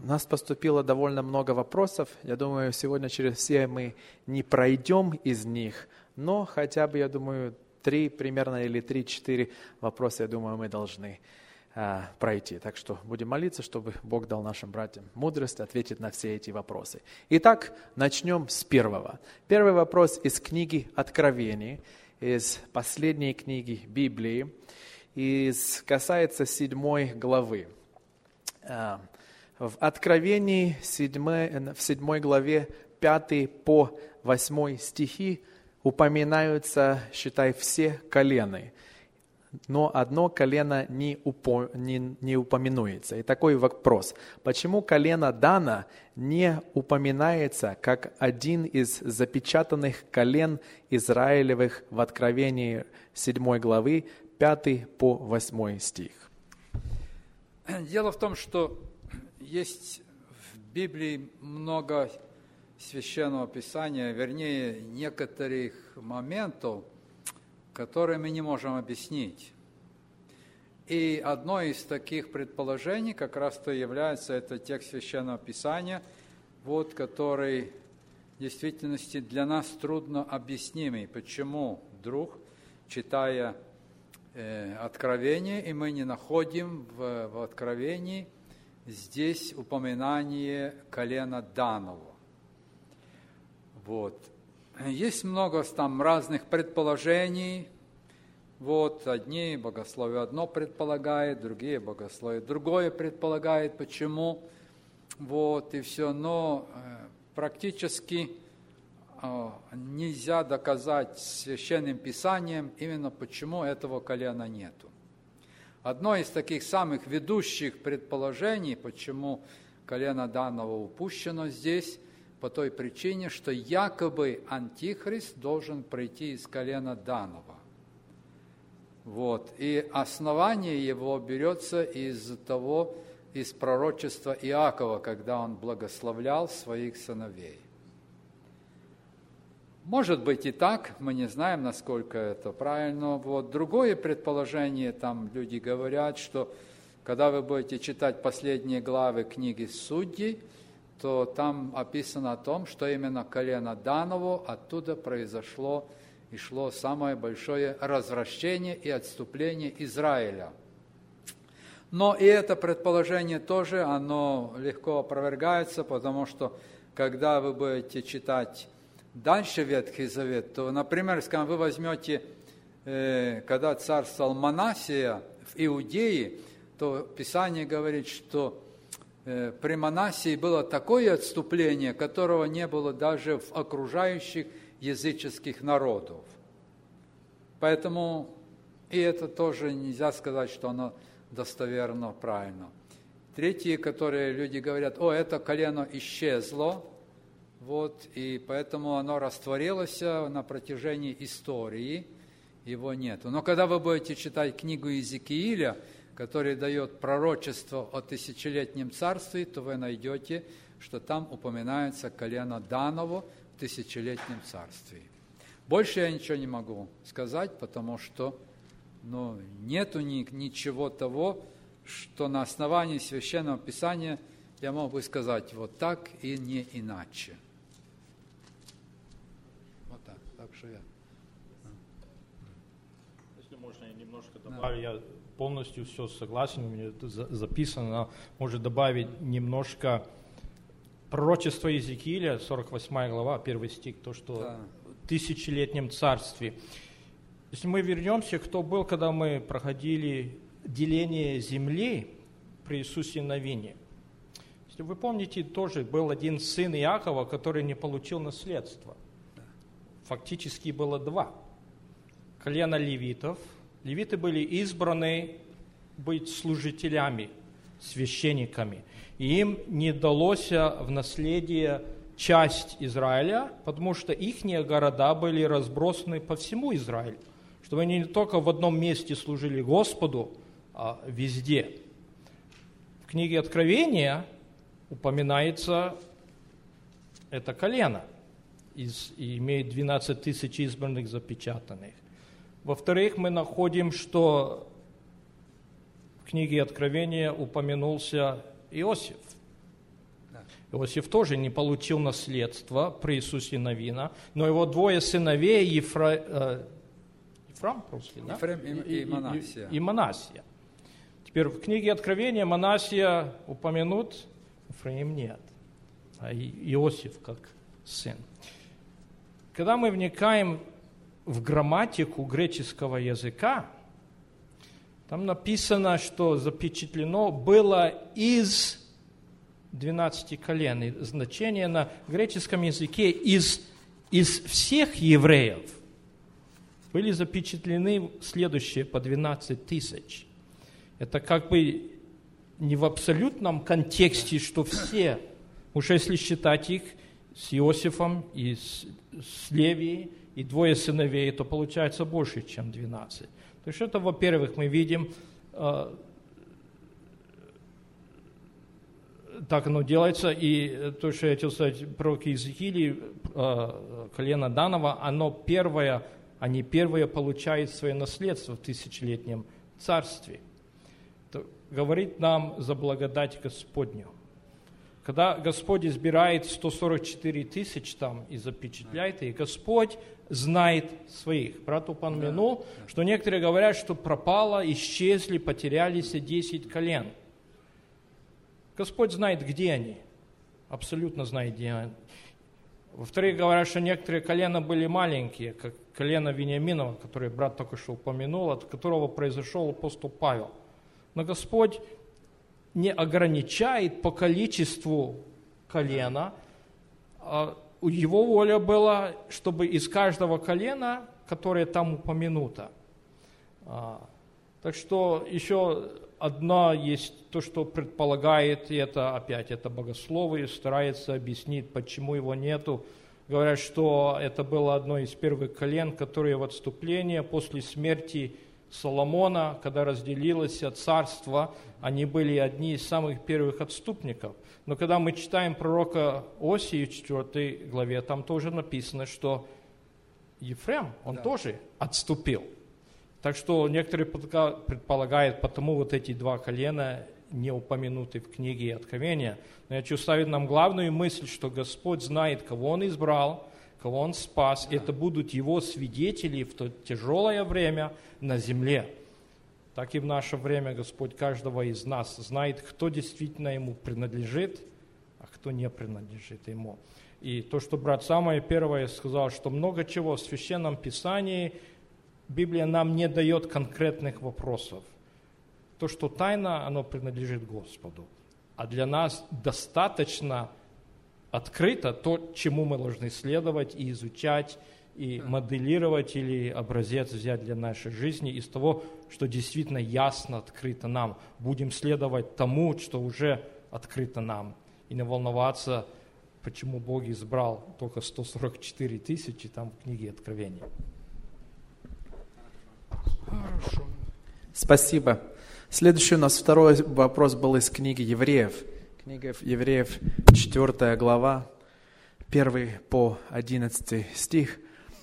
нас поступило довольно много вопросов. Я думаю, сегодня через все мы не пройдем из них, но хотя бы, я думаю, 3 примерно или 3-4 вопроса, я думаю, мы должны пройти. Так что будем молиться, чтобы Бог дал нашим братьям мудрость ответить на все эти вопросы. Итак, начнем с первого. Первый вопрос из книги Откровений, из последней книги Библии, касается 7 главы. В Откровении в 7 главе 5 по 8 стихи упоминаются, считай, все колены, но одно колено не упоминается. И такой вопрос: почему колено Дана не упоминается как один из запечатанных колен Израилевых в Откровении 7 главы 5 по 8 стих? Дело в том, что есть в Библии много Священного Писания, вернее, некоторых моментов, которые мы не можем объяснить. И одно из таких предположений как раз-то является это текст Священного Писания, который в действительности для нас трудно объяснимый. Почему вдруг, читая Откровение, и мы не находим в Откровении здесь упоминание колена Данова. Есть много там разных предположений. Одни богословие одно предполагают, другие богословие другое предполагают, почему. И все. Но практически нельзя доказать Священным Писанием именно почему этого колена нету. Одно из таких самых ведущих предположений, почему колено Данова упущено здесь, по той причине, что якобы Антихрист должен прийти из колена Данова. И основание его берется из пророчества Иакова, когда он благословлял своих сыновей. Может быть и так, мы не знаем, насколько это правильно. Другое предположение, там люди говорят, что когда вы будете читать последние главы книги Судей, то там описано о том, что именно колено Даново оттуда произошло и шло самое большое развращение и отступление Израиля. Но и это предположение тоже, оно легко опровергается, потому что когда вы будете читать дальше Ветхий Завет, то, например, если вы возьмете, когда царствовал Манассия в Иудее, то Писание говорит, что при Манассии было такое отступление, которого не было даже в окружающих языческих народов. Поэтому и это тоже нельзя сказать, что оно достоверно, правильно. Третьи, которые люди говорят: это колено исчезло, и поэтому оно растворилось на протяжении истории, его нету. Но когда вы будете читать книгу Иезекииля, который дает пророчество о тысячелетнем царстве, то вы найдете, что там упоминается колено Даново в тысячелетнем царстве. Больше я ничего не могу сказать, потому что нету ничего того, что на основании Священного Писания я мог бы сказать так и не иначе. Так что я. Если можно, я немножко добавлю. Я полностью все согласен, у меня это записано. Может добавить немножко пророчество Иезекииля, 48 глава, 1 стих, то, что в тысячелетнем царстве. Если мы вернемся, кто был, когда мы проходили деление земли при Иисусе Навине. Если вы помните, тоже был один сын Иакова, который не получил наследство. Фактически было 2. Колено левитов. Левиты были избраны быть служителями, священниками. И им не далось в наследие часть Израиля, потому что их города были разбросаны по всему Израилю, чтобы они не только в одном месте служили Господу, а везде. В книге Откровения упоминается это колено, и имеет 12 тысяч избранных запечатанных. Во-вторых, мы находим, что в книге Откровения упомянулся Иосиф. Иосиф тоже не получил наследство при Иисусе Навина, но его двое сыновей, Ефрам, по-русски, да? Ефрем и Манасия. И Манасия. Теперь в книге Откровения Манасия упомянут, Ефраим нет, а Иосиф как сын. Когда мы вникаем в грамматику греческого языка, там написано, что запечатлено было из 12 колен. И значение на греческом языке из всех евреев были запечатлены следующие по 12 тысяч. Это как бы не в абсолютном контексте, что все, уж если считать их с Иосифом и с Левией, и двое сыновей, то получается больше, чем 12. То есть это, во-первых, мы видим, так оно делается, и то, что я хотел сказать, пророк Иезекииль, колено Данова, оно первое, они первые получают свое наследство в тысячелетнем царстве. Это говорит нам за благодать Господню. Когда Господь избирает 144 тысяч там и запечатляет их, Господь знает своих. Брат упомянул, что некоторые говорят, что пропало, исчезли, потерялись 10 колен. Господь знает, где они. Абсолютно знает, где они. Во-вторых, говорят, что некоторые колена были маленькие, как колено Вениаминова, которое брат только что упомянул, от которого произошел апостол Павел. Но Господь не ограничает по количеству колена. Его воля была, чтобы из каждого колена, которое там упомянуто. Так что еще одно есть то, что предполагает, и это опять это богословие, старается объяснить, почему его нету. Говорят, что это было одно из первых колен, которые в отступлении после смерти Соломона, когда разделилось царство, они были одни из самых первых отступников. Но когда мы читаем пророка Осии в 4 главе, там тоже написано, что Ефрем, он тоже отступил. Так что некоторые предполагают, потому вот эти два колена не упомянуты в книге Откровения. Но я хочу ставить нам главную мысль, что Господь знает, кого Он избрал, кого Он спас. Это будут Его свидетели в то тяжелое время на земле. Так и в наше время Господь каждого из нас знает, кто действительно Ему принадлежит, а кто не принадлежит Ему. И то, что брат самое первое сказал, что много чего в Священном Писании Библия нам не дает конкретных вопросов. То, что тайна, оно принадлежит Господу. А для нас достаточно открыто то, чему мы должны следовать и изучать, и моделировать или образец взять для нашей жизни из того, что действительно ясно открыто нам. Будем следовать тому, что уже открыто нам. И не волноваться, почему Бог избрал только 144 тысячи там в книге Откровения. Хорошо. Спасибо. Следующий у нас второй вопрос был из книги Евреев. Книга Евреев, 4 глава, 1 по 11 стих.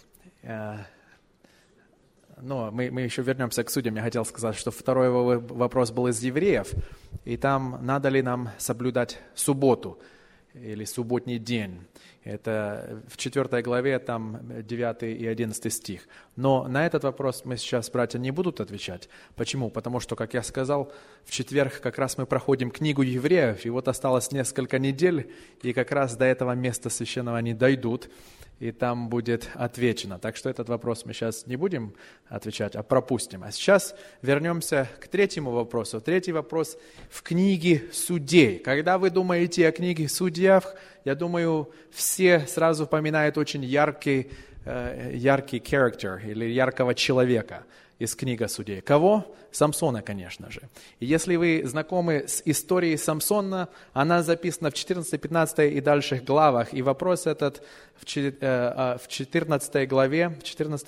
Но мы еще вернемся к судьям. Я хотел сказать, что второй вопрос был из Евреев. И там, надо ли нам соблюдать субботу или субботний день. Это в 4 главе, там 9 и 11 стих. Но на этот вопрос мы сейчас, братья, не будут отвечать. Почему? Потому что, как я сказал, в четверг как раз мы проходим книгу Евреев, и вот осталось несколько недель, и как раз до этого места священного они дойдут, и там будет отвечено. Так что этот вопрос мы сейчас не будем отвечать, а пропустим. А сейчас вернемся к третьему вопросу. Третий вопрос в книге Судей. Когда вы думаете о книге Судьях, я думаю, все сразу упоминают очень яркий character или яркого человека из книги Судей. Кого? Самсона, конечно же. И если вы знакомы с историей Самсона, она записана в 14, 15 и дальших главах. И вопрос этот в 14 главе,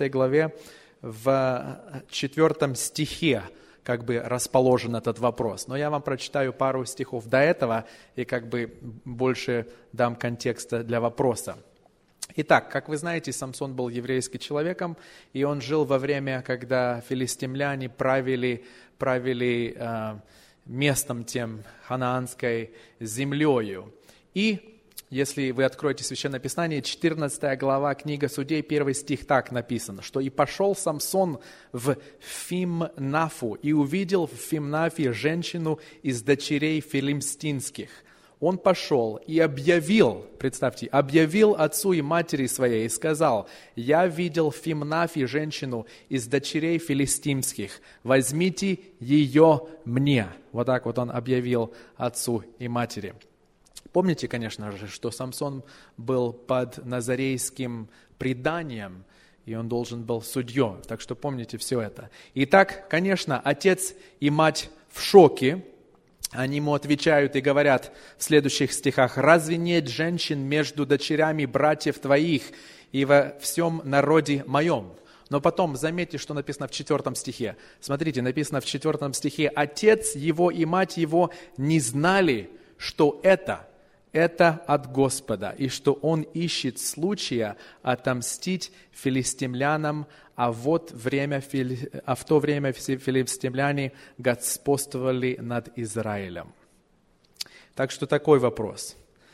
в 4 стихе как бы расположен этот вопрос. Но я вам прочитаю пару стихов до этого и как бы больше дам контекста для вопроса. Итак, как вы знаете, Самсон был еврейским человеком, и он жил во время, когда филистимляне правили местом тем ханаанской землею. И если вы откроете Священное Писание, 14 глава, книга Судей, 1 стих так написано, что «И пошел Самсон в Фимнафу, и увидел в Фимнафе женщину из дочерей филистимских. Он пошел и объявил, представьте, объявил отцу и матери своей и сказал: я видел в Фимнафе женщину из дочерей филистимских, возьмите ее мне». Вот так вот он объявил отцу и матери. Помните, конечно же, что Самсон был под назарейским преданием, и он должен был судьей. Так что помните все это. Итак, конечно, отец и мать в шоке. Они ему отвечают и говорят в следующих стихах: «Разве нет женщин между дочерями братьев твоих и во всем народе моем?» Но потом заметьте, что написано в 4 стихе. Смотрите, написано в 4 стихе: «Отец его и мать его не знали, что это от Господа, и что он ищет случая отомстить филистимлянам, а в то время филистимляне господствовали над Израилем». Так что такой вопрос.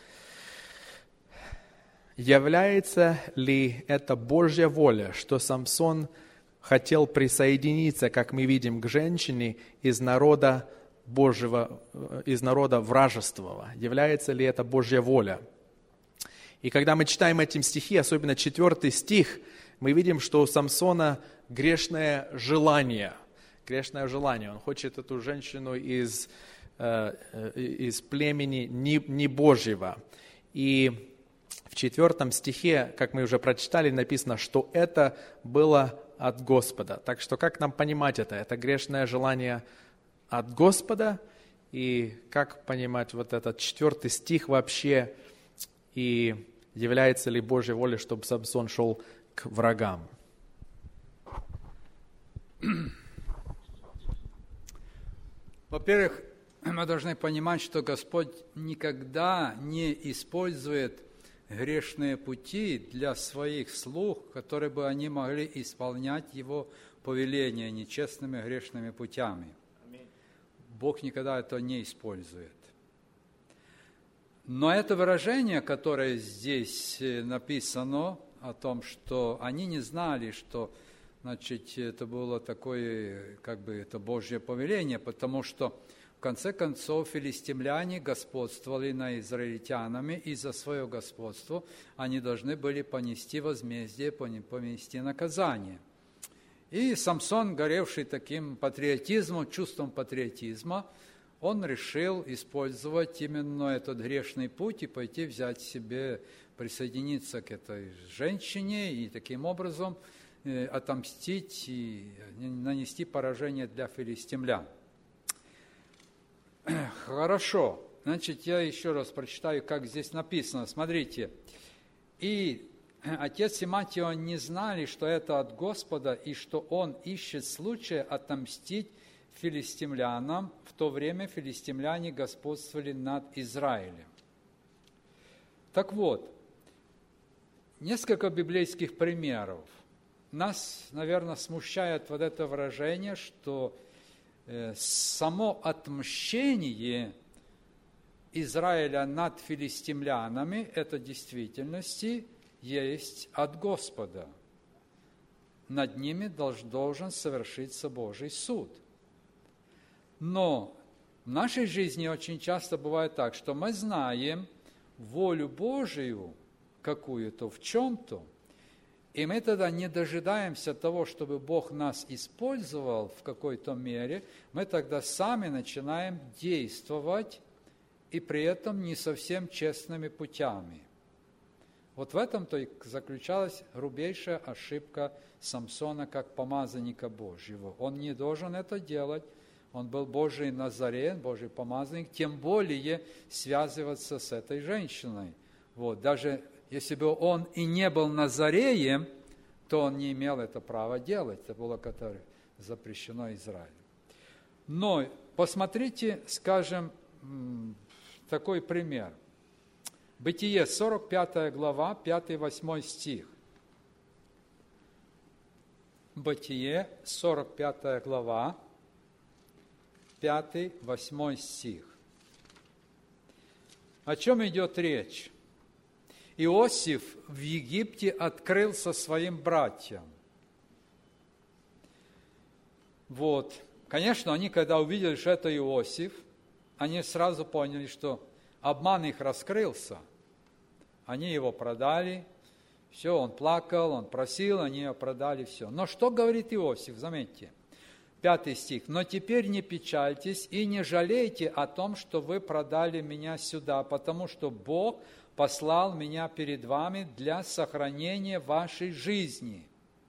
Является ли это Божья воля, что Самсон хотел присоединиться, как мы видим, к женщине из народа Божьего, из народа вражеского? Является ли это Божья воля? И когда мы читаем эти стихи, особенно 4 стих, мы видим, что у Самсона грешное желание. Грешное желание. Он хочет эту женщину из племени не Божьего. И в 4 стихе, как мы уже прочитали, написано, что это было от Господа. Так что как нам понимать это? Это грешное желание от Господа, и как понимать вот этот 4 стих вообще, и является ли Божьей волей, чтобы Самсон шел к врагам? Во-первых, мы должны понимать, что Господь никогда не использует грешные пути для своих слуг, которые бы они могли исполнять Его повеления нечестными грешными путями. Бог никогда это не использует. Но это выражение, которое здесь написано, о том, что они не знали, что, значит, это было такое, как бы, это Божье повеление, потому что, в конце концов, филистимляне господствовали над израильтянами, и за свое господство они должны были понести возмездие, понести наказание. И Самсон, горевший таким патриотизмом, чувством патриотизма, он решил использовать именно этот грешный путь и пойти взять себе, присоединиться к этой женщине и таким образом отомстить и нанести поражение для филистимлян. Хорошо, значит, я еще раз прочитаю, как здесь написано. Смотрите, и отец и мать его не знали, что это от Господа, и что он ищет случая отомстить филистимлянам. В то время филистимляне господствовали над Израилем. Так вот, несколько библейских примеров. Нас, наверное, смущает вот это выражение, что само отмщение Израиля над филистимлянами, это в действительности есть от Господа. Над ними должен совершиться Божий суд. Но в нашей жизни очень часто бывает так, что мы знаем волю Божию какую-то в чем-то, и мы тогда не дожидаемся того, чтобы Бог нас использовал в какой-то мере, мы тогда сами начинаем действовать, и при этом не совсем честными путями. Вот в этом-то и заключалась грубейшая ошибка Самсона как помазанника Божьего. Он не должен это делать. Он был Божий Назарен, Божий помазанник, тем более связываться с этой женщиной. Вот. Даже если бы он и не был Назареем, то он не имел это права делать. Это было, которое запрещено Израилю. Но посмотрите, скажем, такой пример. Бытие, 45 глава, 5-8 стих. Бытие, 45 глава, 5-8 стих. О чем идет речь? Иосиф в Египте открылся своим братьям. Вот. Конечно, они, когда увидели, что это Иосиф, они сразу поняли, что обман их раскрылся. Они его продали, все, он плакал, он просил, они его продали, все. Но что говорит Иосиф, заметьте, 5 стих. «Но теперь не печальтесь и не жалейте о том, что вы продали меня сюда, потому что Бог послал меня перед вами для сохранения вашей жизни».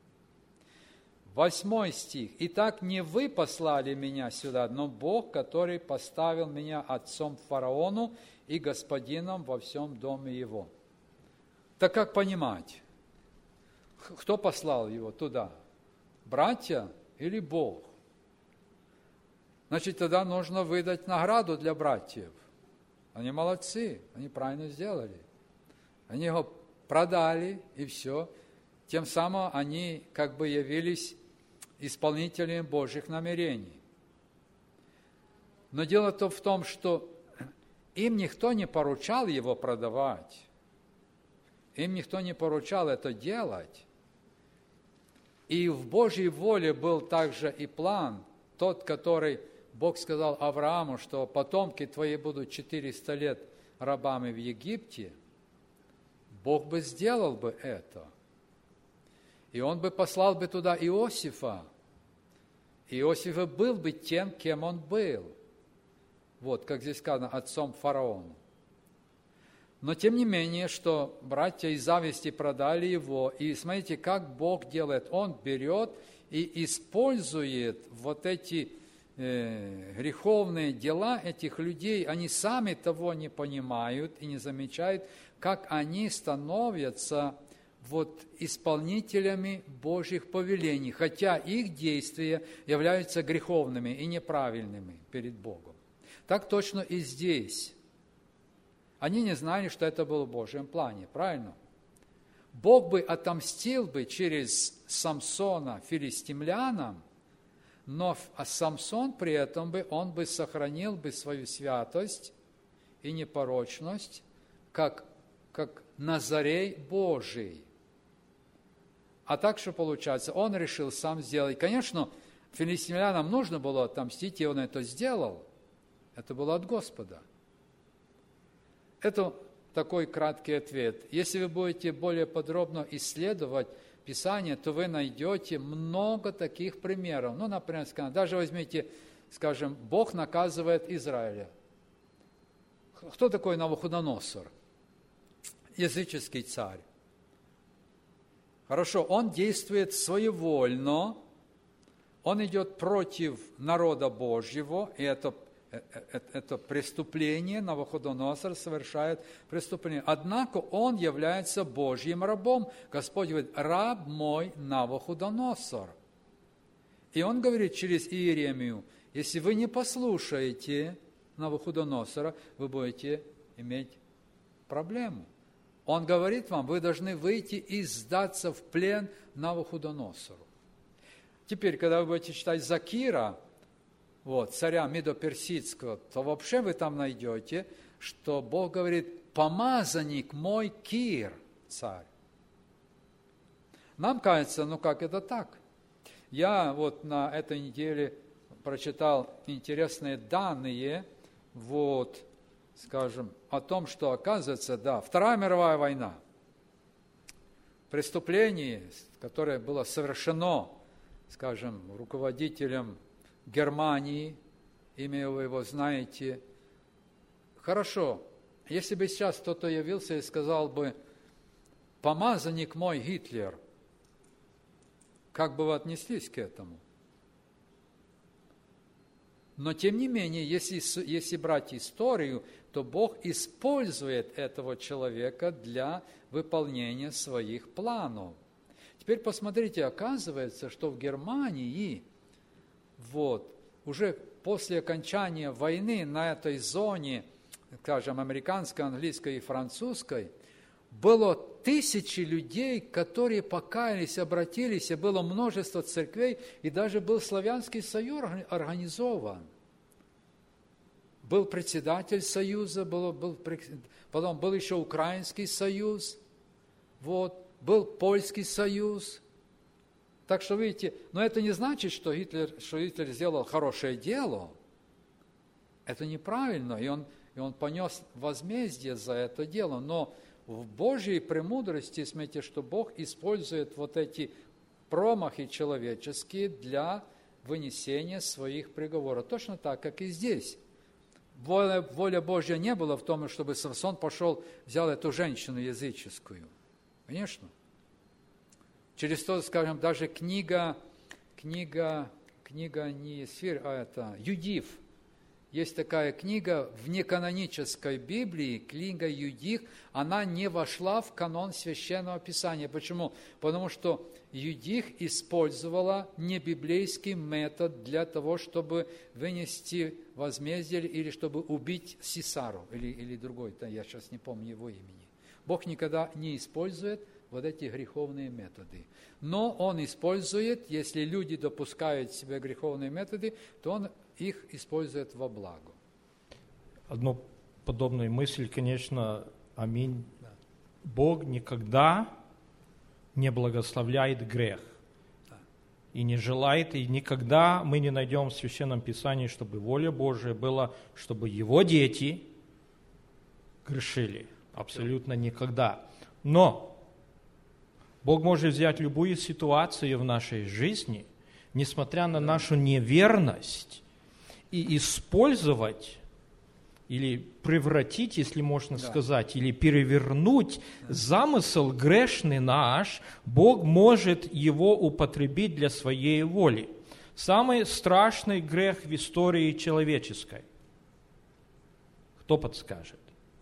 8 стих. «Итак, не вы послали меня сюда, но Бог, который поставил меня отцом фараону и господином во всем доме его». Так как понимать? Кто послал его туда? Братья или Бог? Значит, тогда нужно выдать награду для братьев. Они молодцы, они правильно сделали. Они его продали, и все. Тем самым они как бы явились исполнителями Божьих намерений. Но дело-то в том, что им никто не поручал его продавать. Им никто не поручал это делать. И в Божьей воле был также и план, тот, который Бог сказал Аврааму, что потомки твои будут 400 лет рабами в Египте. Бог бы сделал бы это. И Он бы послал бы туда Иосифа. Иосиф был бы тем, кем он был. Вот, как здесь сказано, отцом фараону. Но тем не менее, что братья из зависти продали его. И смотрите, как Бог делает. Он берет и использует вот эти греховные дела этих людей. Они сами того не понимают и не замечают, как они становятся вот исполнителями Божьих повелений, хотя их действия являются греховными и неправильными перед Богом. Так точно и здесь. Они не знали, что это было в Божьем плане, правильно? Бог бы отомстил бы через Самсона филистимлянам, но Самсон при этом он бы сохранил бы свою святость и непорочность, как Назарей Божий. А так что получается, он решил сам сделать. Конечно, филистимлянам нужно было отомстить, и он это сделал. Это было от Господа. Это такой краткий ответ. Если вы будете более подробно исследовать Писание, то вы найдете много таких примеров. Ну, например, даже возьмите, скажем, Бог наказывает Израиля. Кто такой Навуходоносор? Языческий царь. Хорошо, он действует своевольно, он идет против народа Божьего, и это преступление, Навуходоносор совершает преступление. Однако он является Божьим рабом. Господь говорит, раб мой Навуходоносор. И он говорит через Иеремию, если вы не послушаете Навуходоносора, вы будете иметь проблему. Он говорит вам, вы должны выйти и сдаться в плен Навуходоносору. Теперь, когда вы будете читать Закира, царя Медоперсидского, то вообще вы там найдете, что Бог говорит, помазанник мой Кир, царь. Нам кажется, как это так? Я на этой неделе прочитал интересные данные, скажем, о том, что оказывается, Вторая мировая война, преступление, которое было совершено, скажем, руководителем Германии, имя вы его знаете. Хорошо, если бы сейчас кто-то явился и сказал бы, помазанник мой Гитлер, как бы вы отнеслись к этому? Но, тем не менее, если брать историю, то Бог использует этого человека для выполнения своих планов. Теперь посмотрите, оказывается, что в Германии, уже после окончания войны на этой зоне, скажем, американской, английской и французской, было 1000 людей, которые покаялись, обратились, и было множество церквей, и даже был славянский союз организован. был председатель союза, потом был еще Украинский союз, вот, был Польский союз. Так что, видите, но это не значит, что Гитлер сделал хорошее дело. Это неправильно, и он понес возмездие за это дело. Но в Божьей премудрости, смотрите, что Бог использует вот эти промахи человеческие для вынесения своих приговоров. Точно так, как и здесь. Воля Божья не была в том, чтобы Самсон пошел, взял эту женщину языческую. Конечно. Через то, скажем, даже книга не Сфир, а это Юдив. Есть такая книга в неканонической Библии, книга Юдив, она не вошла в канон Священного Писания. Почему? Потому что Юдив использовала небиблейский метод для того, чтобы вынести возмездие или чтобы убить Сисару или другой, я сейчас не помню его имени. Бог никогда не использует вот эти греховные методы. Но Он использует, если люди допускают в себе греховные методы, то Он их использует во благо. Одну подобную мысль, конечно, аминь. Да. Бог никогда не благословляет грех. Да. И не желает, и никогда мы не найдем в Священном Писании, чтобы воля Божия была, чтобы Его дети грешили. Абсолютно никогда. Но Бог может взять любую ситуацию в нашей жизни, несмотря на нашу неверность, и использовать или превратить, если можно сказать, или перевернуть замысел грешный наш, Бог может его употребить для своей воли. Самый страшный грех в истории человеческой. Кто подскажет?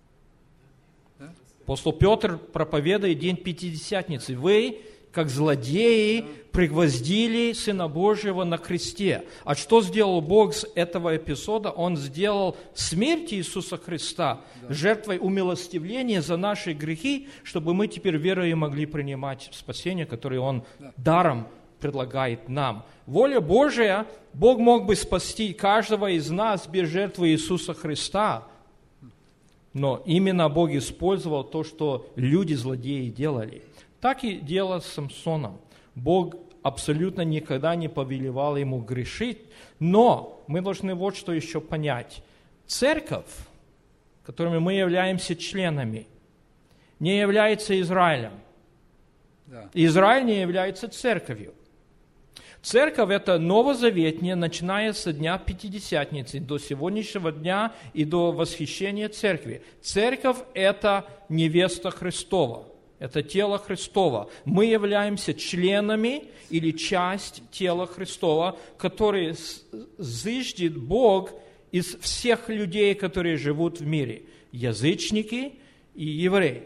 Апостол Петр проповедует день Пятидесятницы. Вы, как злодеи, пригвоздили Сына Божьего на кресте. А что сделал Бог с этого эпизода? Он сделал смерть Иисуса Христа жертвой умилостивления за наши грехи, чтобы мы теперь верой могли принимать спасение, которое Он даром предлагает нам. Воля Божия, Бог мог бы спасти каждого из нас без жертвы Иисуса Христа, но именно Бог использовал то, что люди-злодеи делали. Так и дело с Самсоном. Бог абсолютно никогда не повелевал ему грешить, но мы должны вот что еще понять. Церковь, которыми мы являемся членами, не является Израилем. Да. Израиль не является церковью. Церковь – это новозаветнее, начиная со дня Пятидесятницы до сегодняшнего дня и до восхищения церкви. Церковь – это невеста Христова, это тело Христова. Мы являемся членами или часть тела Христова, который зыждет Бог из всех людей, которые живут в мире. Язычники и евреи.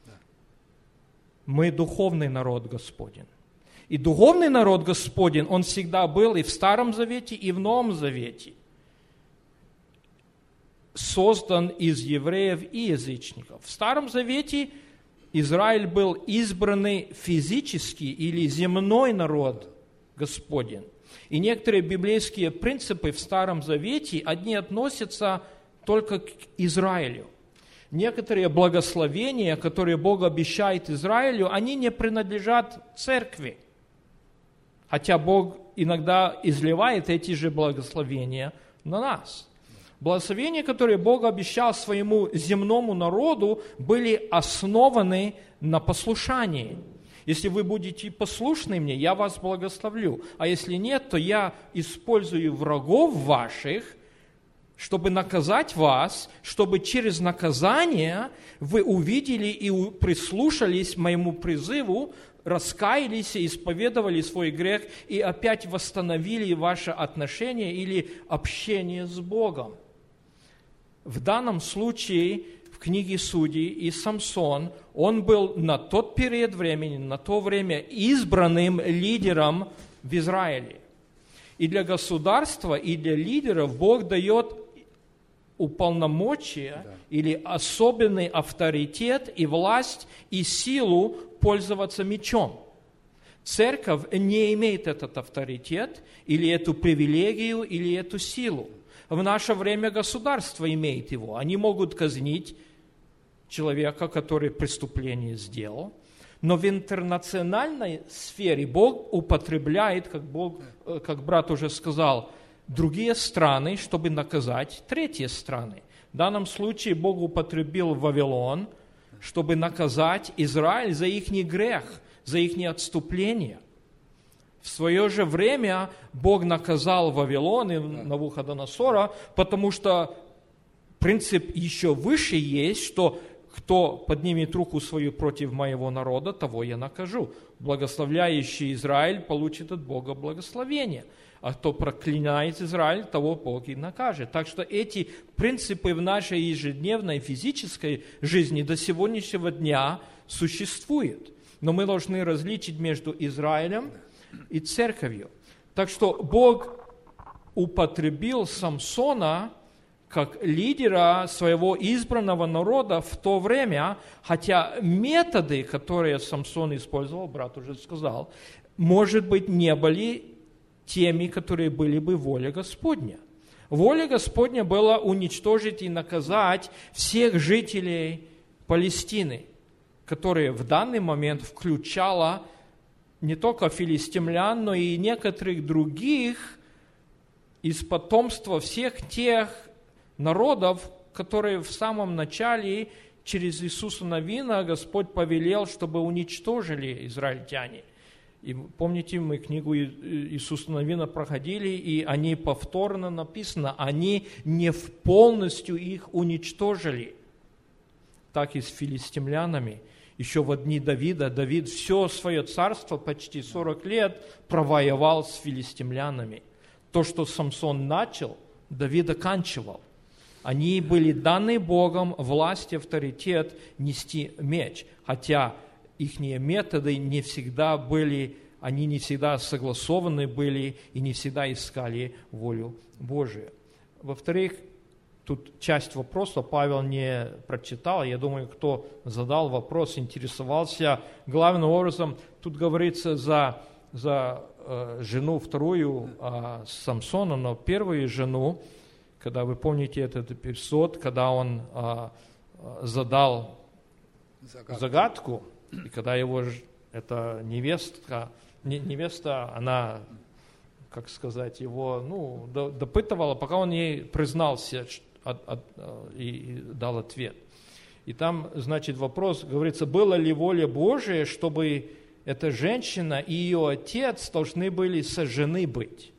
Мы духовный народ Господень. И духовный народ Господень, он всегда был и в Старом Завете, и в Новом Завете. Создан из евреев и язычников. В Старом Завете Израиль был избранный физический или земной народ Господень. И некоторые библейские принципы в Старом Завете, одни относятся только к Израилю. Некоторые благословения, которые Бог обещает Израилю, они не принадлежат церкви. Хотя Бог иногда изливает эти же благословения на нас. Благословения, которые Бог обещал своему земному народу, были основаны на послушании. Если вы будете послушны мне, я вас благословлю. А если нет, то я использую врагов ваших, чтобы наказать вас, чтобы через наказание вы увидели и прислушались моему призыву, раскаялись и исповедовали свой грех и опять восстановили ваше отношение или общение с Богом. В данном случае в книге Судей и Самсон, он был на тот период времени, на то время избранным лидером в Израиле. И для государства, и для лидеров Бог дает уполномочия или особенный авторитет и власть и силу пользоваться мечом. Церковь не имеет этот авторитет или эту привилегию или эту силу. в наше время государство имеет его. Они могут казнить человека, который преступление сделал, но в интернациональной сфере Бог употребляет, как брат уже сказал, другие страны, чтобы наказать третьи страны. В данном случае Бог употребил Вавилон, чтобы наказать Израиль за их грех, за их отступление. В свое же время Бог наказал Вавилон и Навуходоносора, потому что принцип еще выше есть, что кто поднимет руку свою против моего народа, того я накажу. Благословляющий Израиль получит от Бога благословение, а кто проклинает Израиль, того Бог и накажет. Так что эти принципы в нашей ежедневной физической жизни до сегодняшнего дня существуют. Но мы должны различить между Израилем и церковью. Так что Бог употребил Самсона как лидера своего избранного народа в то время, хотя методы, которые Самсон использовал, брат уже сказал, может быть, не были теми, которые были бы воля Господня. Воля Господня была уничтожить и наказать всех жителей Палестины, которые в данный момент включала не только филистимлян, но и некоторых других из потомства всех тех народов, которые в самом начале через Иисуса Навина Господь повелел, чтобы уничтожили израильтяне. И помните, мы книгу Иисуса Навина проходили, и они повторно написано, они не полностью их уничтожили. Так и с филистимлянами. Еще в дни Давида, Давид все свое царство, почти 40 лет, провоевал с филистимлянами. То, что Самсон начал, Давид оканчивал. Они были даны Богом власть и авторитет нести меч, хотя их методы не всегда были, они не всегда согласованы были и не всегда искали волю Божию. Во-вторых, тут часть вопроса Павел не прочитал. Я думаю, кто задал вопрос, интересовался. Главным образом, тут говорится за жену вторую Самсона, но первую жену, когда вы помните этот эпизод, когда он задал загадку, и когда его эта невеста, она, как сказать, его допытывала, пока он ей признался и дал ответ. И там, значит, вопрос, говорится, была ли воля Божия, чтобы эта женщина и ее отец должны были сожжены быть?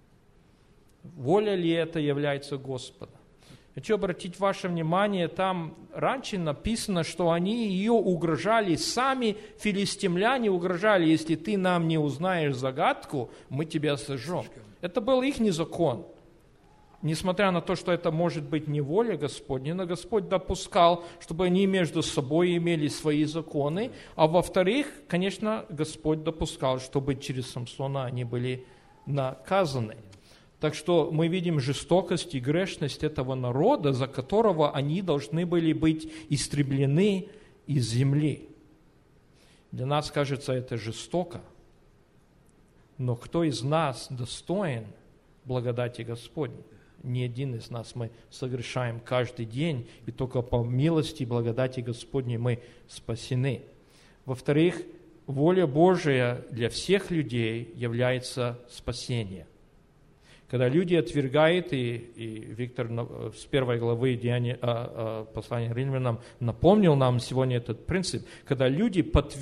Воля ли это является Господа? Хочу обратить ваше внимание, там раньше написано, что они ее угрожали, сами филистимляне угрожали, если ты нам не узнаешь загадку, мы тебя сожжем. Это был их закон. Несмотря на то, что это может быть не воля Господня, но Господь допускал, чтобы они между собой имели свои законы, а во-вторых, конечно, Господь допускал, чтобы через Самсона они были наказаны. Так что мы видим жестокость и грешность этого народа, за которого они должны были быть истреблены из земли. Для нас кажется это жестоко, но кто из нас достоин благодати Господней? Ни один из нас, мы согрешаем каждый день, и только по милости и благодати Господней мы спасены. Во-вторых, воля Божия для всех людей является спасение. Когда люди отвергают, и Виктор с 1 главы послания Римлянам напомнил нам сегодня этот принцип, когда люди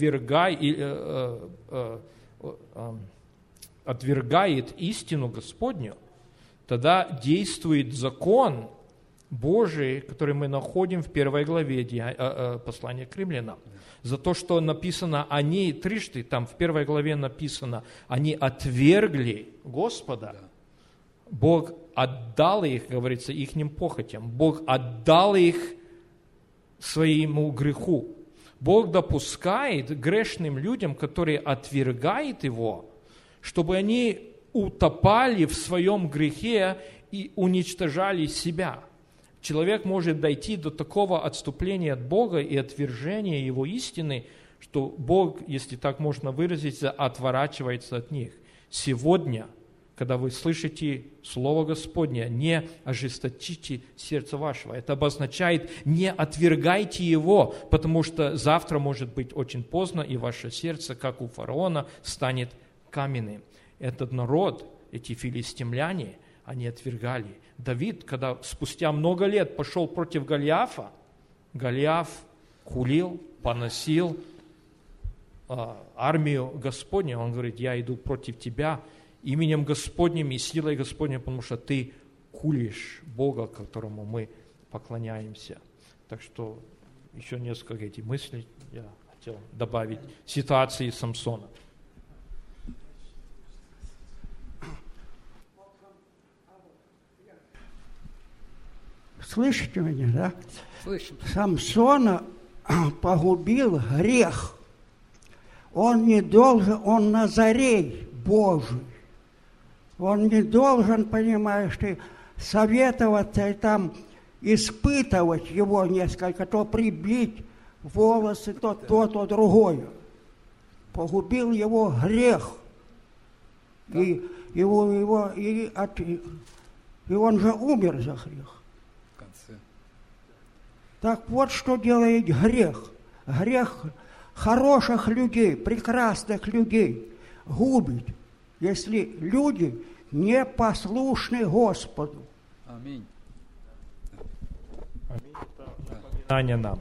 отвергают истину Господню, тогда действует закон Божий, который мы находим в 1 главе послания к Римлянам. За то, что написано, они трижды, там в 1 главе написано, они отвергли Господа, Бог отдал их, говорится, ихним похотям. Бог отдал их своему греху. Бог допускает грешным людям, которые отвергают Его, чтобы они утопали в своем грехе и уничтожали себя. Человек может дойти до такого отступления от Бога и отвержения Его истины, что Бог, если так можно выразиться, отворачивается от них. Сегодня, когда вы слышите Слово Господне, не ожесточите сердце вашего. Это обозначает, не отвергайте его, потому что завтра может быть очень поздно, и ваше сердце, как у фараона, станет каменным. Этот народ, эти филистимляне, они отвергали. Давид, когда спустя много лет пошел против Голиафа, Голиаф хулил, поносил армию Господню. Он говорит: я иду против тебя именем Господним и силой Господней, потому что ты хулишь Бога, которому мы поклоняемся. Так что еще несколько этих мыслей я хотел добавить в ситуации Самсона. Слышите меня, да? Слышим. Самсона погубил грех. Он не должен, он Назарей Божий. Он не должен, понимаешь ты, советоваться и там испытывать его несколько, то прибить волосы, то другое. Погубил его грех. Да. И он же умер за грех. Так вот, что делает грех. Грех хороших людей, прекрасных людей губит, если люди не послушны Господу. Аминь. Напоминание нам.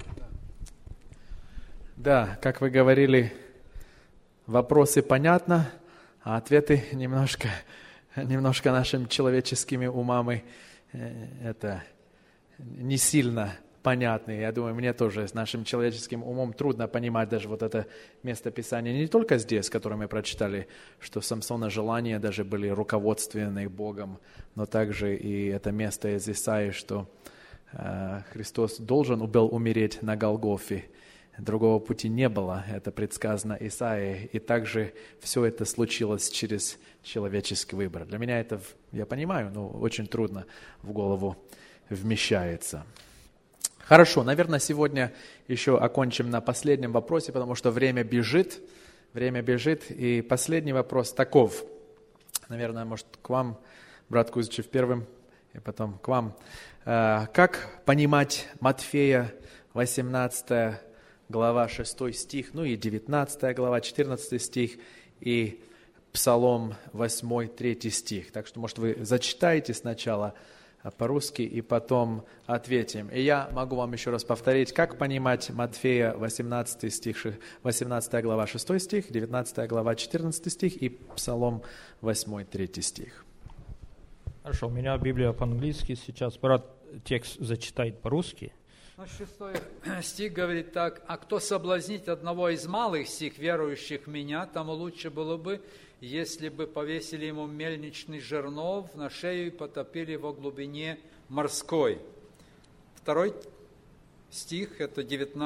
Да, как вы говорили, вопросы понятно, а ответы немножко нашим человеческими умами это не сильно понятны. Я думаю, мне тоже с нашим человеческим умом трудно понимать даже вот это место Писания. Не только здесь, которое мы прочитали, что Самсона желания даже были руководственны Богом, но также и это место из Исаии, что Христос должен был умереть на Голгофе. Другого пути не было, это предсказано Исаией. И также все это случилось через человеческий выбор. Для меня это, я понимаю, но очень трудно в голову вмещается. Хорошо, наверное, сегодня еще окончим на последнем вопросе, потому что время бежит. И последний вопрос таков. Наверное, может, к вам, брат Кузичев, первым, и потом к вам. Как понимать Матфея, 18 глава, 6 стих, ну и 19 глава, 14 стих, и Псалом 8, 3 стих. Так что, может, вы зачитаете сначала по-русски и потом ответим. И я могу вам еще раз повторить, как понимать Матфея 18 стих, 18 глава 6 стих, 19 глава 14 стих и Псалом 8, 3 стих. Хорошо, у меня Библия по-английски, сейчас брат текст зачитает по-русски. 6 стих говорит так: «А кто соблазнит одного из малых сих верующих в меня, тому лучше было бы, если бы повесили ему мельничный жернов на шею и потопили во глубине морской». 2 стих, это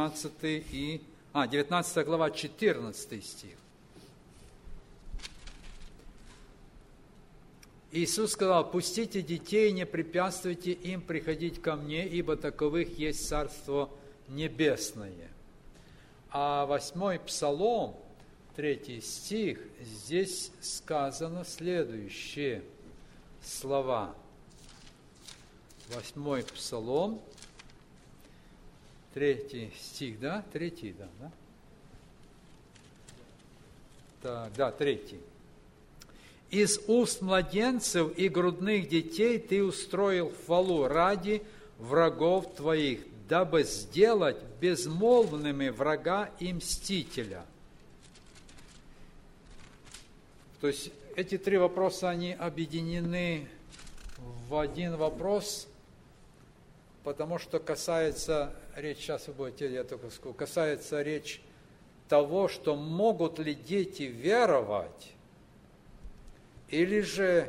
19 глава, 14 стих. Иисус сказал: «Пустите детей, не препятствуйте им приходить ко мне, ибо таковых есть Царство Небесное». А 8 Псалом, 3 стих, здесь сказано следующие слова. 8 Псалом, 3 стих, да? 3, да? Так, да, 3. «Из уст младенцев и грудных детей ты устроил хвалу ради врагов твоих, дабы сделать безмолвными врага и мстителя». То есть эти 3 вопроса, они объединены в один вопрос, потому что касается, речь сейчас вы будете, я только скажу, касается речь того, что могут ли дети веровать, или же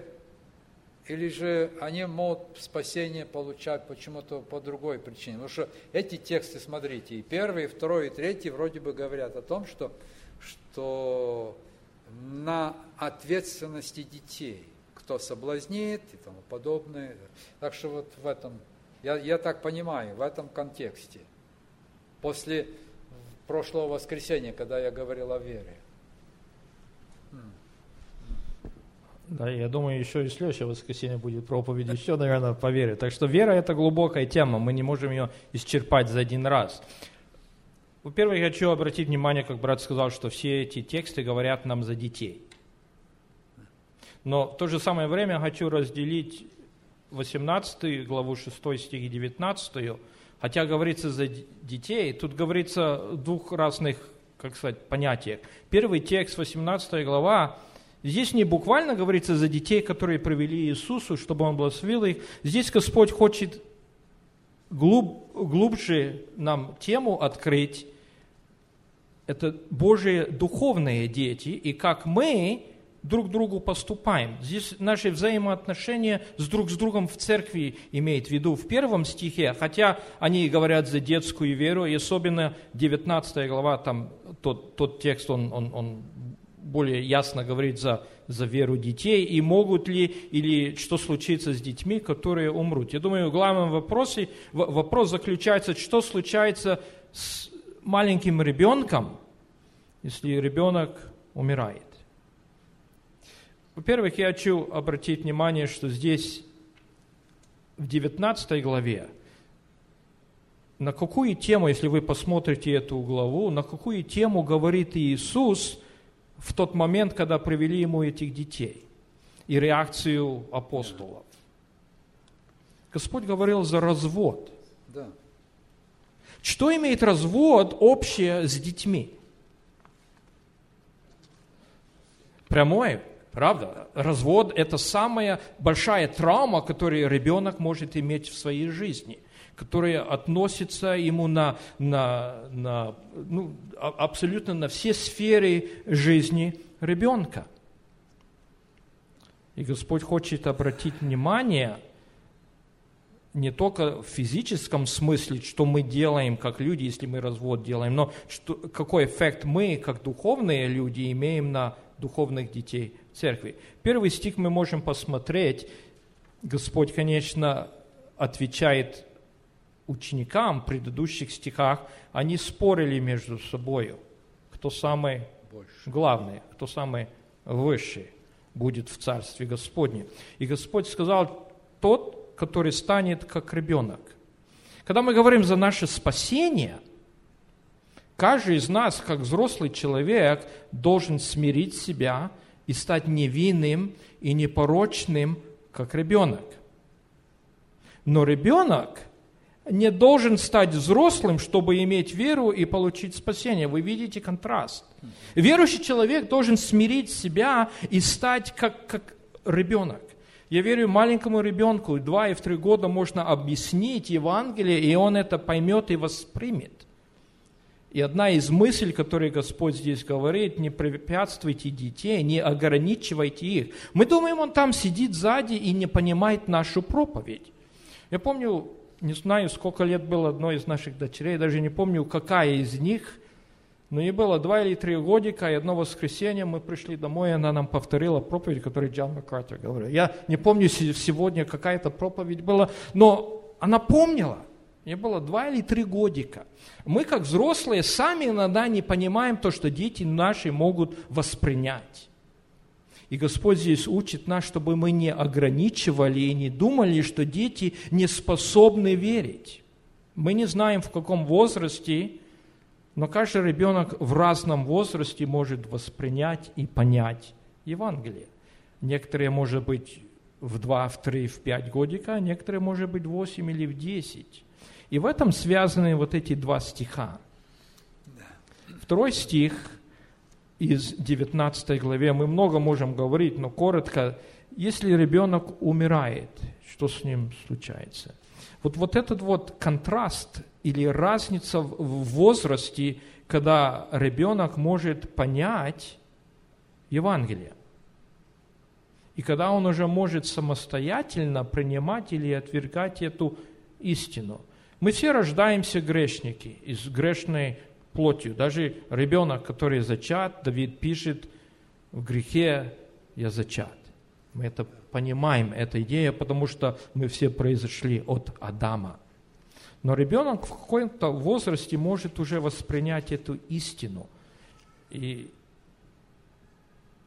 они могут спасение получать почему-то по другой причине. Потому что эти тексты, смотрите, и 1, и 2, и 3 вроде бы говорят о том, что на ответственности детей, кто соблазнит и тому подобное. Так что вот в этом, я так понимаю, в этом контексте, после прошлого воскресенья, когда я говорил о вере. Да, я думаю, еще и следующее воскресенье будет проповедь, еще, наверное, по вере. Так что вера – это глубокая тема, мы не можем ее исчерпать за один раз. Во-первых, я хочу обратить внимание, как брат сказал, что все эти тексты говорят нам за детей. Но в то же самое время я хочу разделить 18 главу 6 стих и 19, хотя говорится за детей, тут говорится в двух разных, как сказать, понятиях. Первый текст, 18 глава, здесь не буквально говорится за детей, которые привели Иисусу, чтобы Он благословил их. Здесь Господь хочет глубже нам тему открыть. Это Божьи духовные дети, и как мы друг к другу поступаем. Здесь наши взаимоотношения друг с другом в церкви имеет в виду в первом стихе, хотя они говорят за детскую веру, и особенно 19 глава, там тот текст, он более ясно говорит за веру детей, и могут ли, или что случится с детьми, которые умрут. Я думаю, главный вопрос заключается, что случается с маленьким ребенком, если ребенок умирает. Во-первых, я хочу обратить внимание, что здесь в 19 главе, на какую тему, если вы посмотрите эту главу, на какую тему говорит Иисус в тот момент, когда привели Ему этих детей, и реакцию апостолов. Господь говорил за развод. Да. Что имеет развод общее с детьми? Прямое, правда? Развод – это самая большая травма, которую ребенок может иметь в своей жизни, которая относится ему абсолютно на все сферы жизни ребенка. И Господь хочет обратить внимание не только в физическом смысле, что мы делаем как люди, если мы развод делаем, но какой эффект мы, как духовные люди, имеем на духовных детей в церкви. Первый стих мы можем посмотреть. Господь, конечно, отвечает ученикам в предыдущих стихах. Они спорили между собой, кто самый главный, кто самый высший будет в Царстве Господнем. И Господь сказал, тот, который станет как ребенок. Когда мы говорим за наше спасение, каждый из нас, как взрослый человек, должен смирить себя и стать невинным и непорочным, как ребенок. Но ребенок не должен стать взрослым, чтобы иметь веру и получить спасение. Вы видите контраст. Верующий человек должен смирить себя и стать как ребенок. Я верю, маленькому ребенку 2 и 3 года можно объяснить Евангелие, и он это поймет и воспримет. И одна из мыслей, которую Господь здесь говорит, не препятствуйте детей, не ограничивайте их. Мы думаем, он там сидит сзади и не понимает нашу проповедь. Я помню, не знаю, сколько лет было одной из наших дочерей, даже не помню, какая из них, но ей было 2 или 3 годика, и одно воскресенье мы пришли домой, и она нам повторила проповедь, которую Джон Маккартер говорил. Я не помню, сегодня какая-то проповедь была, но она помнила. Ей было 2 или 3 годика. Мы, как взрослые, сами иногда не понимаем то, что дети наши могут воспринять. И Господь здесь учит нас, чтобы мы не ограничивали и не думали, что дети не способны верить. Мы не знаем, в каком возрасте, но каждый ребенок в разном возрасте может воспринять и понять Евангелие. Некоторые, может быть, в 2, в 3, в 5 годика, а некоторые, может быть, в 8 или в 10. И в этом связаны вот эти 2 стиха. Второй стих из 19 главе, мы много можем говорить, но коротко, если ребенок умирает, что с ним случается? Вот этот вот контраст или разница в возрасте, когда ребенок может понять Евангелие. И когда он уже может самостоятельно принимать или отвергать эту истину. Мы все рождаемся грешники, из грешной плотью. Даже ребенок, который зачат, Давид пишет, в грехе я зачат. Мы это понимаем, эта идея, потому что мы все произошли от Адама. Но ребенок в каком-то возрасте может уже воспринять эту истину. И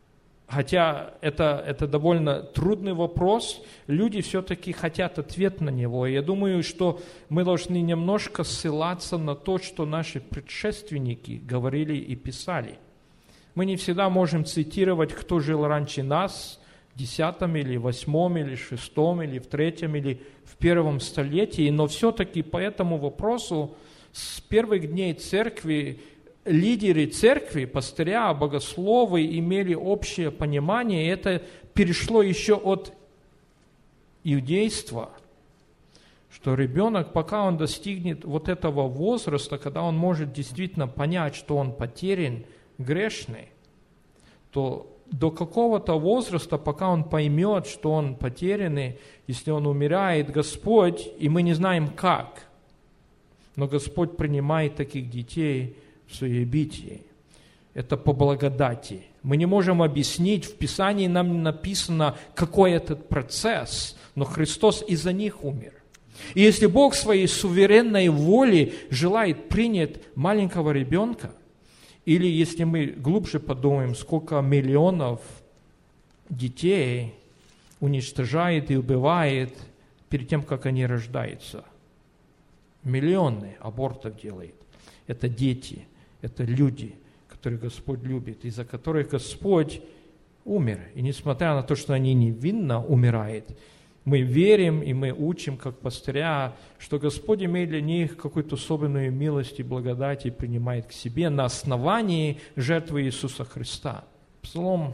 хотя это довольно трудный вопрос, люди все-таки хотят ответ на него. И я думаю, что мы должны немножко ссылаться на то, что наши предшественники говорили и писали. Мы не всегда можем цитировать, кто жил раньше нас, в 10 или 8 или 6 или в 3 или в 1 столетии, но все-таки по этому вопросу с первых дней церкви лидеры церкви, пастыря, богословы имели общее понимание, и это перешло еще от иудейства, что ребенок, пока он достигнет вот этого возраста, когда он может действительно понять, что он потерян, грешный, то до какого-то возраста, пока он поймет, что он потерянный, если он умирает, Господь, и мы не знаем как, но Господь принимает таких детей в своей обители. Это по благодати. Мы не можем объяснить, в Писании нам не написано, какой этот процесс, но Христос из-за них умер. И если Бог своей суверенной волей желает принять маленького ребенка, или если мы глубже подумаем, сколько миллионов детей уничтожает и убивает перед тем, как они рождаются. Миллионы абортов делает. Это дети, это люди, которых Господь любит, из-за которых Господь умер. И несмотря на то, что они невинно умирают, мы верим и мы учим, как пастыря, что Господь имеет для них какую-то особенную милость и благодать и принимает к себе на основании жертвы Иисуса Христа. Псалом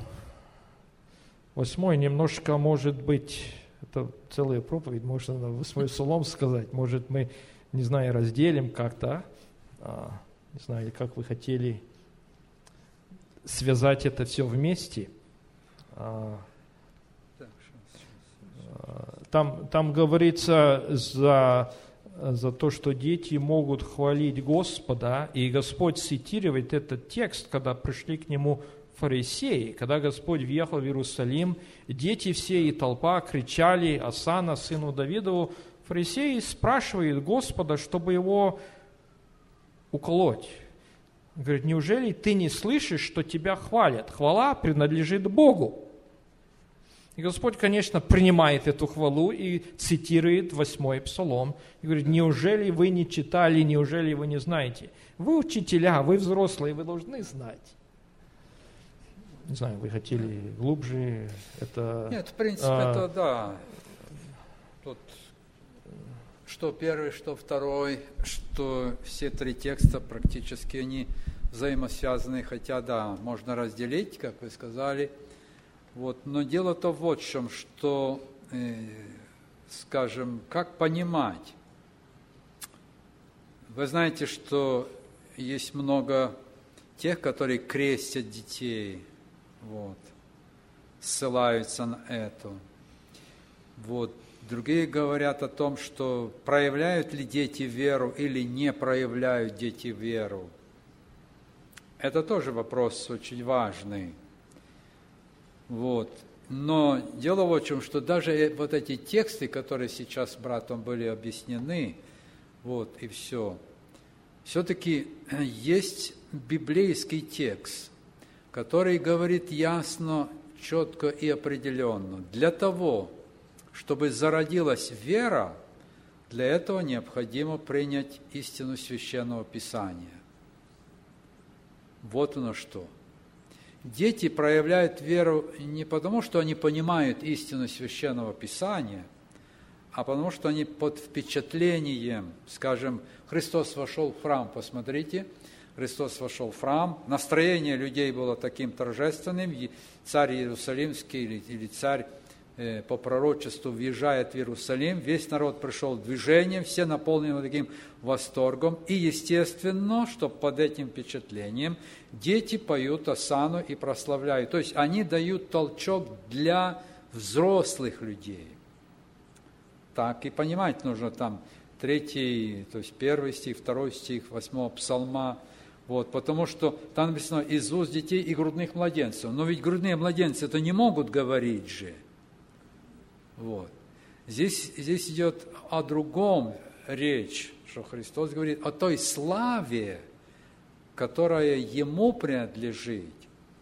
8 немножко, может быть, это целая проповедь, можно на 8 псалом сказать, может мы, не знаю, разделим как-то, не знаю, как вы хотели связать это все вместе. Там говорится за то, что дети могут хвалить Господа, и Господь цитирует этот текст, когда пришли к Нему фарисеи, когда Господь въехал в Иерусалим, дети все и толпа кричали «Осанна, сыну Давидову». Фарисеи спрашивают Господа, чтобы его уколоть. Говорит, неужели ты не слышишь, что тебя хвалят? Хвала принадлежит Богу. И Господь, конечно, принимает эту хвалу и цитирует 8 псалом. И говорит, неужели вы не читали, неужели вы не знаете? Вы учителя, вы взрослые, вы должны знать. Не знаю, вы хотели глубже это... Нет, в принципе, это да. Тут что первый, что второй, что все три текста практически они взаимосвязаны, хотя да, можно разделить, как вы сказали. Вот. Но дело-то вот в чем, что, скажем, как понимать. Вы знаете, что есть много тех, которые крестят детей, вот, ссылаются на это. Вот. Другие говорят о том, что проявляют ли дети веру или не проявляют дети веру. Это тоже вопрос очень важный. Вот. Но дело в чем, что даже вот эти тексты, которые сейчас братом были объяснены, вот, и все-таки есть библейский текст, который говорит ясно, четко и определенно. Для того, чтобы зародилась вера, для этого необходимо принять истину Священного Писания. Вот оно что. Дети проявляют веру не потому, что они понимают истину Священного Писания, а потому, что они под впечатлением, скажем, Христос вошел в храм, посмотрите, Христос вошел в храм, настроение людей было таким торжественным, царь Иерусалимский или царь по пророчеству въезжает в Иерусалим, весь народ пришел в движение, все наполнены таким восторгом, и естественно, что под этим впечатлением дети поют осанну и прославляют, то есть они дают толчок для взрослых людей. Так и понимать нужно там 3, то есть 1 стих, 2 стих 8 псалма, вот, потому что там написано из уст детей и грудных младенцев, но ведь грудные младенцы это не могут говорить же. Вот. Здесь идет о другом речь, что Христос говорит о той славе, которая Ему принадлежит.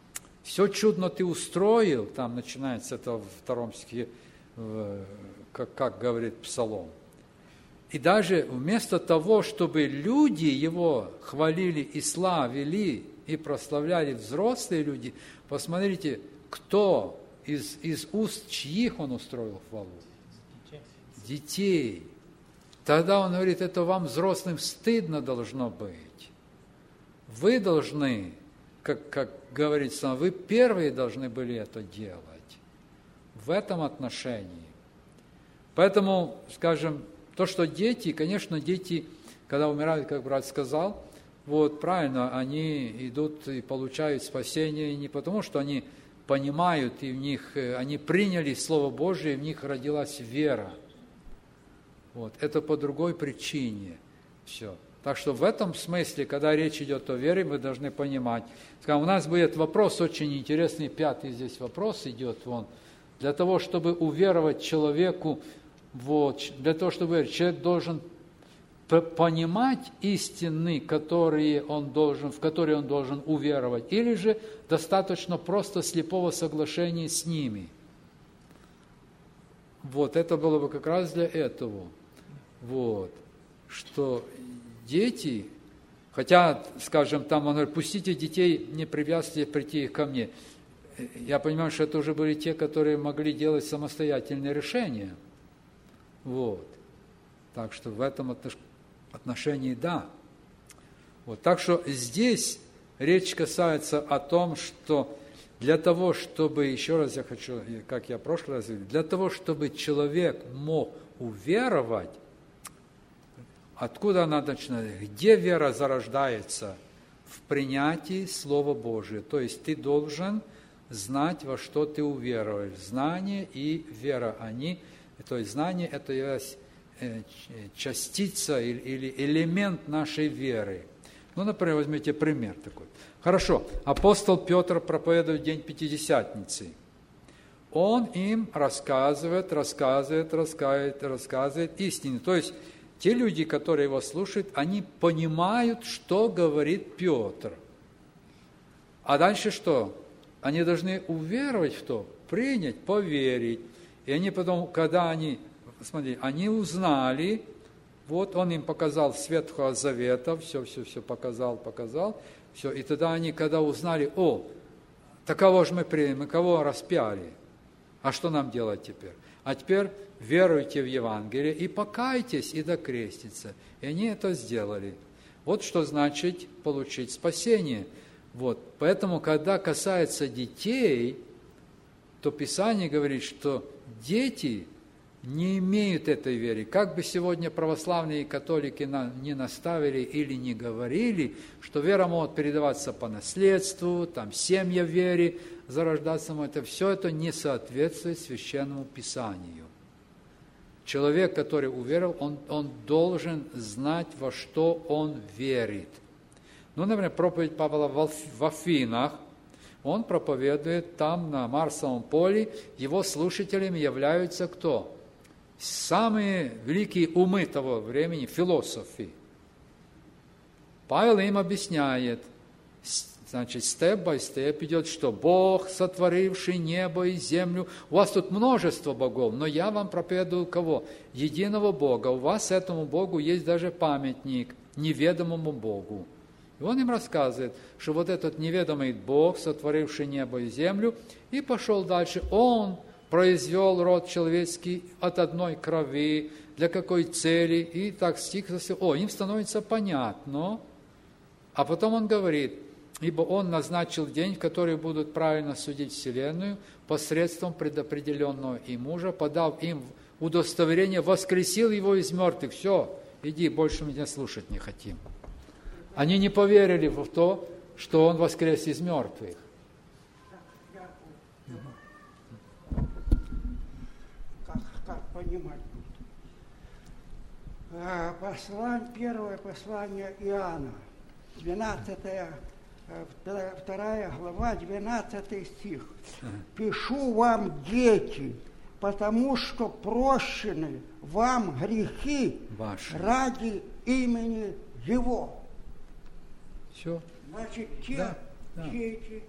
все чудно ты устроил, там начинается это в 2 стихе, как говорит Псалом. И даже вместо того, чтобы люди его хвалили и славили, и прославляли взрослые люди, посмотрите, кто из уст чьих он устроил хвалу? Детей. Тогда он говорит, это вам, взрослым, стыдно должно быть. Вы должны, как говорится, вы первые должны были это делать. В этом отношении. Поэтому, скажем, то, что дети, конечно, дети, когда умирают, как брат сказал, вот правильно, они идут и получают спасение не потому, что они понимают, и в них, они приняли Слово Божие, и в них родилась вера. Вот, это по другой причине все. Так что в этом смысле, когда речь идет о вере, мы должны понимать. Скажем, у нас будет вопрос очень интересный, 5-й здесь вопрос идет, вон. Для того, чтобы уверовать человеку, вот, для того, чтобы человек должен понимать истины, в которые он должен уверовать, или же достаточно просто слепого соглашения с ними. Вот, это было бы как раз для этого. Вот, что дети, хотя, скажем, там он говорит, пустите детей, не привязывайте прийти их ко мне. Я понимаю, что это уже были те, которые могли делать самостоятельные решения. Вот. Так что в этом отношении да. Вот. Так что здесь речь касается о том, что для того, чтобы, еще раз я хочу, как я в прошлый раз говорил, для того, чтобы человек мог уверовать, откуда она начинается? Где вера зарождается? В принятии Слова Божия. То есть ты должен знать, во что ты уверовал. Знание и вера, то есть знание – это есть частица или элемент нашей веры. Ну, например, возьмите пример такой. Хорошо, апостол Петр проповедует в день Пятидесятницы. Он им рассказывает истину. То есть те люди, которые его слушают, они понимают, что говорит Петр. А дальше что? Они должны уверовать в то, принять, поверить. И они потом, когда они узнали, вот он им показал с Ветхого Завета, все показал, все. И тогда они, когда узнали, так кого же мы приняли, мы кого распяли? А что нам делать теперь? А теперь веруйте в Евангелие и покайтесь, и докреститься. И они это сделали. Вот что значит получить спасение. Вот. Поэтому, когда касается детей, то Писание говорит, что дети не имеют этой веры. Как бы сегодня православные и католики не наставили или не говорили, что вера может передаваться по наследству, там семья в вере, зарождаться, все это не соответствует Священному Писанию. Человек, который уверовал, он должен знать, во что он верит. Ну, например, проповедь Павла в Афинах, он проповедует там, на Марсовом поле, его слушателями являются кто? Самые великие умы того времени, философы. Павел им объясняет, значит, степ-бай-степ идет, что Бог, сотворивший небо и землю, у вас тут множество богов, но я вам проповедую кого? Единого Бога. У вас этому Богу есть даже памятник, неведомому Богу. И он им рассказывает, что вот этот неведомый Бог, сотворивший небо и землю, и пошел дальше. Он произвел род человеческий от одной крови, для какой цели, и так стих, им становится понятно. А потом он говорит, ибо он назначил день, в который будут правильно судить вселенную, посредством предопределенного им мужа, подав им удостоверение, воскресил его из мертвых. Все, иди, больше меня слушать не хотим. Они не поверили в то, что он воскрес из мертвых. Как понимать будет? Первое послание Иоанна, 2 глава, 12 стих. «Пишу вам, дети, потому что прощены вам грехи ваши ради имени Его». Все. Значит, те дети,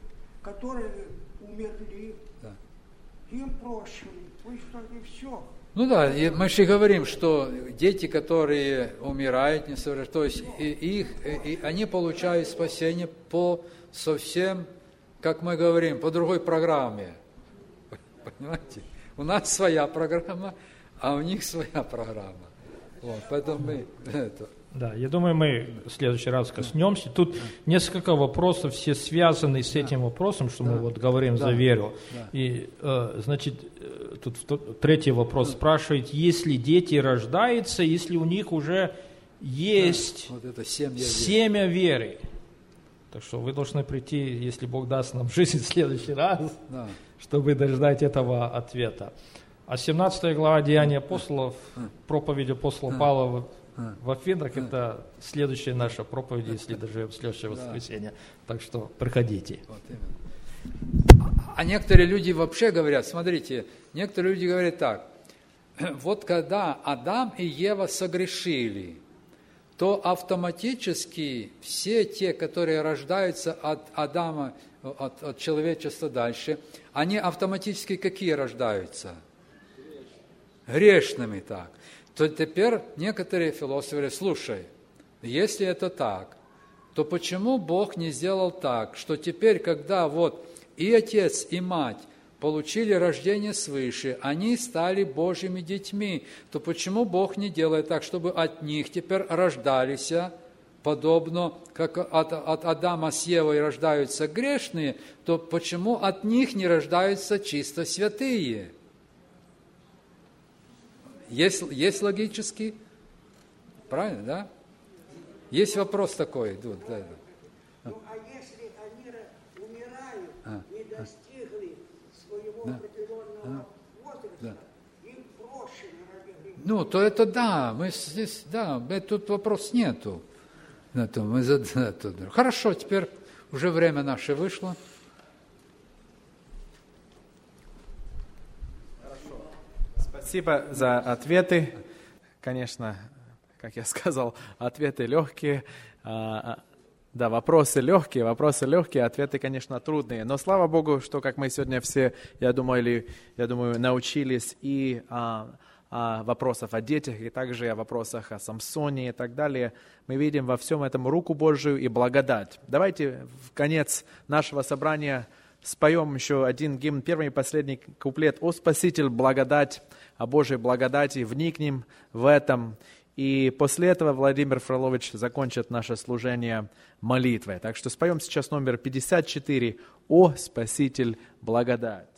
которые умерли, Да. им прощены. Вы что, и все. Ну да, и мы же говорим, что дети, которые умирают, несовершенны, то есть и они получают спасение по совсем, как мы говорим, по другой программе. Понимаете? У нас своя программа, а у них своя программа. Вот, поэтому мы это. Да, я думаю, мы в следующий раз коснемся. Тут несколько вопросов, все связаны с этим вопросом, что мы вот говорим за веру. Да. И, значит, тут третий вопрос спрашивает, если дети рождаются, если у них уже есть Вот это семя семя веры. Так что вы должны прийти, если Бог даст нам жизнь в следующий раз, Да. чтобы дождать этого ответа. А 17 глава Деяний апостолов, проповедь апостола Павла в Афинах, это следующая наша проповедь, если даже в следующее воскресенье. Так что приходите. Вот именно. А некоторые люди вообще говорят, смотрите, некоторые люди говорят так, вот когда Адам и Ева согрешили, то автоматически все те, которые рождаются от Адама, от человечества дальше, они автоматически какие рождаются? Грешными, так. То теперь некоторые философы говорят, слушай, если это так, то почему Бог не сделал так, что теперь, когда вот и отец, и мать получили рождение свыше, они стали Божьими детьми, то почему Бог не делает так, чтобы от них теперь рождались, подобно, как от Адама с Евой рождаются грешные, то почему от них не рождаются чисто святые? Есть логически? Правильно, да? Есть вопрос такой. Ну, а если они умирают, не достигли своего определенного возраста, им прощено ради греха. Ну, то это да, мы здесь, да, тут вопрос нету. Хорошо, теперь уже время наше вышло. Спасибо за ответы. Конечно, как я сказал, ответы легкие. Да, вопросы легкие, ответы, конечно, трудные. Но слава Богу, что как мы сегодня все, я думаю, научились и вопросов о детях, и также о вопросах о Самсоне и так далее. Мы видим во всем этом руку Божию и благодать. Давайте в конец нашего собрания споем еще один гимн, первый и последний куплет «О Спаситель, благодать», о Божьей благодати, вникнем в этом. И после этого Владимир Фролович закончит наше служение молитвой. Так что споем сейчас номер 54 «О Спаситель, благодать».